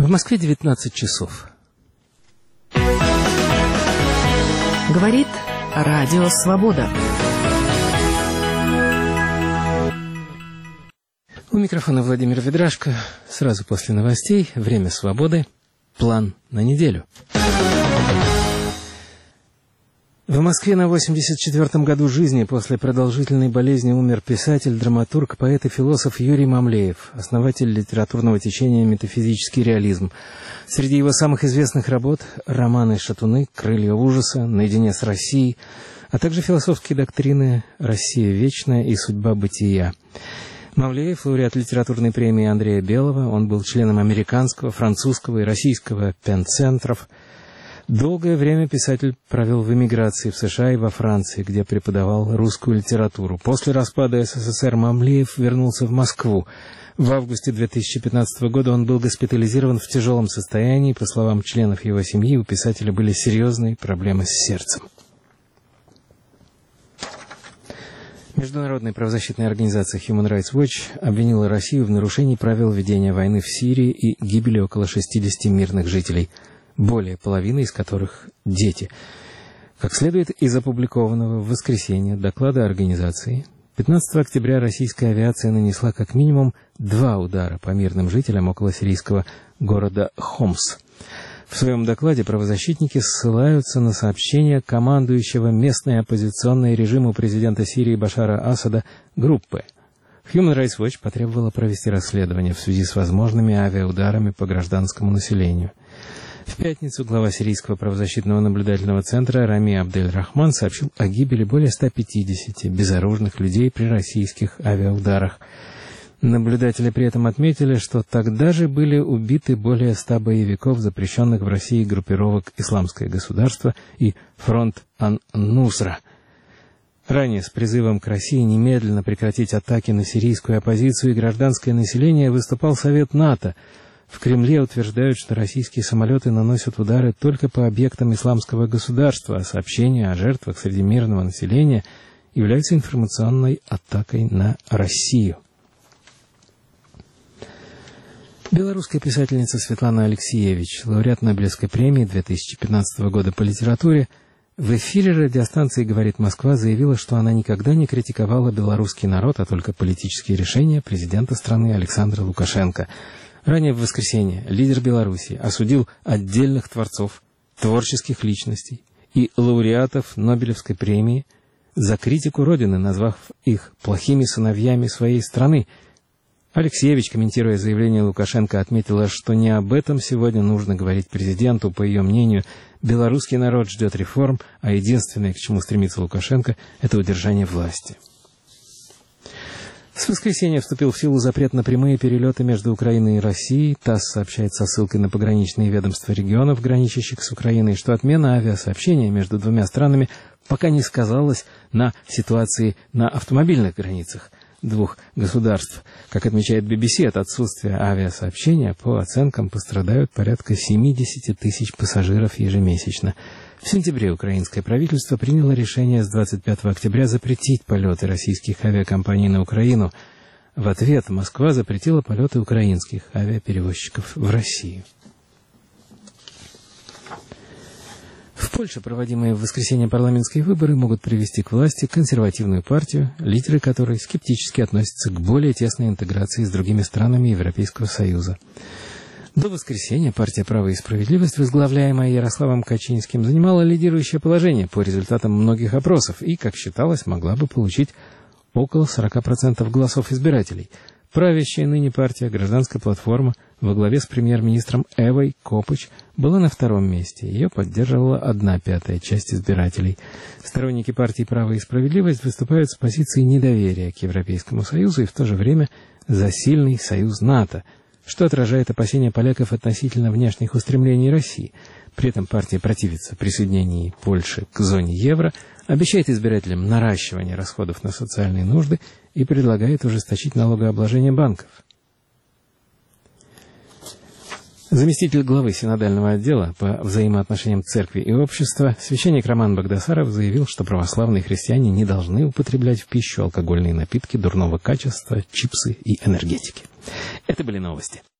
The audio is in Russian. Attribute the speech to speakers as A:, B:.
A: В Москве 19 часов.
B: Говорит Радио Свобода.
A: У микрофона Владимир Ведрашко. Сразу после новостей «Время свободы». План на неделю. В Москве на 84-м году жизни после продолжительной болезни умер писатель, драматург, поэт и философ Юрий Мамлеев, основатель литературного течения «Метафизический реализм». Среди его самых известных работ – романы «Шатуны», «Крылья ужаса», «Наедине с Россией», а также философские доктрины «Россия вечная» и «Судьба бытия». Мамлеев – лауреат литературной премии Андрея Белого, он был членом американского, французского и российского пен-центров. Долгое время писатель провел в эмиграции в США и во Франции, где преподавал русскую литературу. После распада СССР Мамлеев вернулся в Москву. В августе 2015 года он был госпитализирован в тяжелом состоянии. По словам членов его семьи, у писателя были серьезные проблемы с сердцем. Международная правозащитная организация Human Rights Watch обвинила Россию в нарушении правил ведения войны в Сирии и гибели около 60 мирных жителей, более половины из которых – дети. Как следует из опубликованного в воскресенье доклада организации, 15 октября российская авиация нанесла как минимум 2 удара по мирным жителям около сирийского города Хомс. В своем докладе правозащитники ссылаются на сообщение командующего местной оппозиционной режиму президента Сирии Башара Асада группы. Human Rights Watch потребовала провести расследование в связи с возможными авиаударами по гражданскому населению. В пятницу глава Сирийского правозащитного наблюдательного центра Рами Абдель-Рахман сообщил о гибели более 150 безоружных людей при российских авиаударах. Наблюдатели при этом отметили, что тогда же были убиты более 100 боевиков, запрещенных в России группировок «Исламское государство» и «Фронт ан-Нусра». Ранее с призывом к России немедленно прекратить атаки на сирийскую оппозицию и гражданское население выступал Совет НАТО. В Кремле утверждают, что российские самолеты наносят удары только по объектам «Исламского государства», а сообщения о жертвах среди мирного населения являются информационной атакой на Россию. Белорусская писательница Светлана Алексиевич, лауреат Нобелевской премии 2015 года по литературе, в эфире радиостанции «Говорит Москва» заявила, что она никогда не критиковала белорусский народ, а только политические решения президента страны Александра Лукашенко. Ранее в воскресенье лидер Беларуси осудил отдельных творцов, творческих личностей и лауреатов Нобелевской премии за критику Родины, назвав их плохими сыновьями своей страны. Алексеевич, комментируя заявление Лукашенко, отметила, что не об этом сегодня нужно говорить президенту. По ее мнению, белорусский народ ждет реформ, а единственное, к чему стремится Лукашенко, это удержание власти. С воскресенья вступил в силу запрет на прямые перелеты между Украиной и Россией. ТАСС сообщает со ссылкой на пограничные ведомства регионов, граничащих с Украиной, что отмена авиасообщения между двумя странами пока не сказалась на ситуации на автомобильных границах двух государств. Как отмечает BBC, от отсутствия авиасообщения, по оценкам, пострадают порядка 70 тысяч пассажиров ежемесячно. В сентябре украинское правительство приняло решение с 25 октября запретить полеты российских авиакомпаний на Украину. В ответ Москва запретила полеты украинских авиаперевозчиков в Россию. В Польше проводимые в воскресенье парламентские выборы могут привести к власти консервативную партию, лидеры которой скептически относятся к более тесной интеграции с другими странами Европейского Союза. До воскресенья партия «Право и справедливость», возглавляемая Ярославом Качинским, занимала лидирующее положение по результатам многих опросов и, как считалось, могла бы получить около 40% голосов избирателей. Правящая ныне партия «Гражданская платформа» во главе с премьер-министром Эвой Копач была на втором месте. Ее поддерживала 1/5 часть избирателей. Сторонники партии «Право и справедливость» выступают с позиции недоверия к Европейскому Союзу и в то же время за сильный союз НАТО, что отражает опасения поляков относительно внешних устремлений России. При этом партия противится присоединению Польши к зоне евро, обещает избирателям наращивание расходов на социальные нужды и предлагает ужесточить налогообложение банков. Заместитель главы синодального отдела по взаимоотношениям церкви и общества, священник Роман Багдасаров, заявил, что православные христиане не должны употреблять в пищу алкогольные напитки дурного качества, чипсы и энергетики. Это были новости.